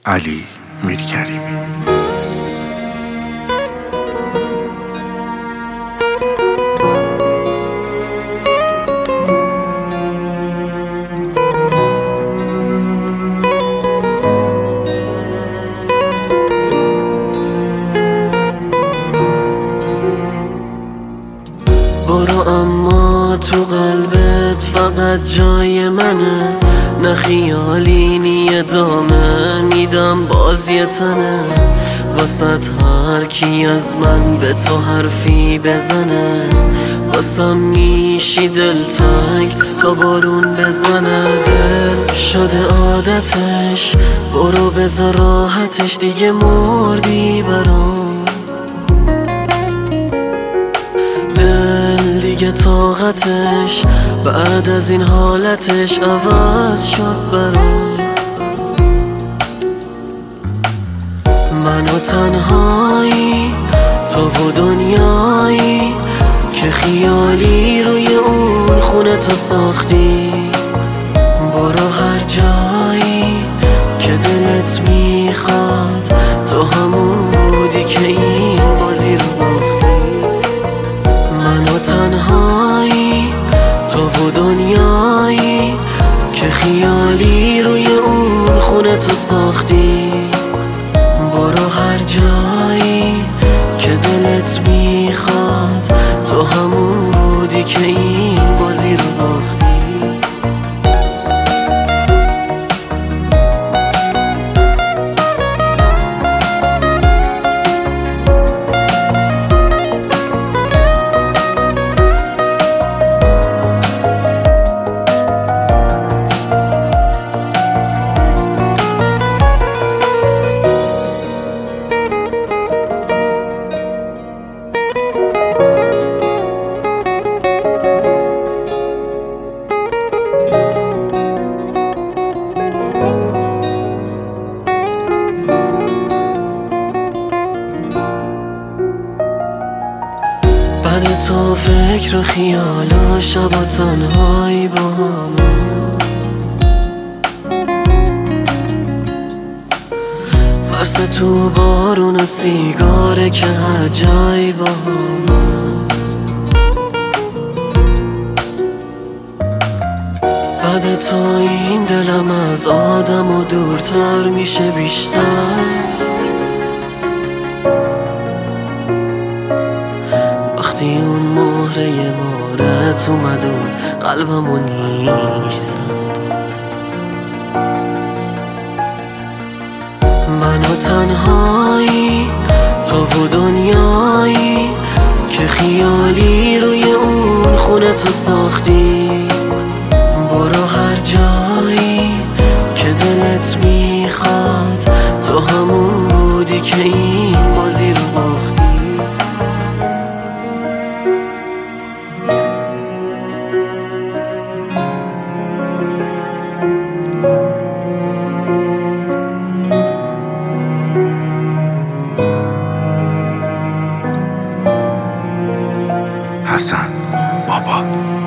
علی میرکریمی. برو اما تو قلبت فقط جای منه، نه خیالی نی ادامه میدم باز یه تنه. واسط هر کی از من به تو حرفی بزنه، واسم میشی دلتنگ تا بارون بزنه. دل شده عادتش، برو بذار راحتش، دیگه مردی برام. دل دیگه طاقتش بعد از این حالتش عوض شد برام. من و تنهایی، تو و دنیایی که خیالی روی اون خونه تو ساختی. برو هر جایی که دلت میخواد، تو همون بودی که این بازی رو باختی. من و تنهایی، تو و دنیایی که خیالی روی اون خونه تو ساختی. برو هر جایی که دلت میخواد، تو همون بودی که این بازی رو باختی. بعد تو فکر و خیال و شب و تنهایی با همه، پرس تو بارون و سیگاره که هر جایی با همه. بعد تو این دلم از آدم و دورتر میشه بیشتر. وقتی اون مهره مارت اومد اون قلبمو نیست. من و تنهایی، تو و دنیایی که خیالی روی اون خونه تو ساختی. برو هر جایی که دلت میخواد، تو همون بودی که این بازی رو باختی. حسن بابا.